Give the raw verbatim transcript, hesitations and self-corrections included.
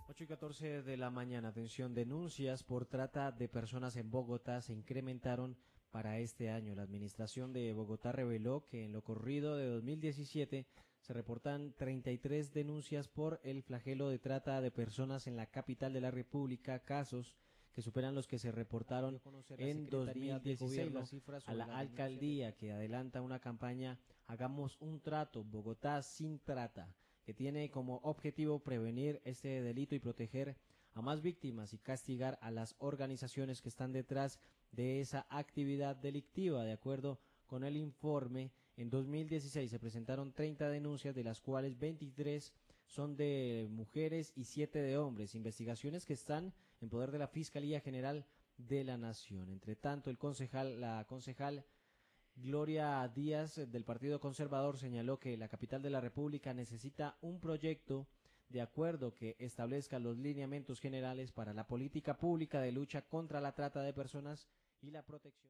ocho y catorce de la mañana, atención, denuncias por trata de personas en Bogotá se incrementaron para este año. La administración de Bogotá reveló que en lo corrido de dos mil diecisiete se reportan treinta y tres denuncias por el flagelo de trata de personas en la capital de la República, casos que superan los que se reportaron en dos mil dieciséis. A la alcaldía que adelanta una campaña Hagamos un trato, Bogotá sin trata, que tiene como objetivo prevenir este delito y proteger a más víctimas y castigar a las organizaciones que están detrás de esa actividad delictiva. De acuerdo con el informe, en dos mil dieciséis se presentaron treinta denuncias, de las cuales veintitrés son de mujeres y siete de hombres, investigaciones que están en poder de la Fiscalía General de la Nación. Entre tanto, el concejal, la concejal Gloria Díaz del Partido Conservador señaló que la capital de la República necesita un proyecto de acuerdo que establezca los lineamientos generales para la política pública de lucha contra la trata de personas y la protección.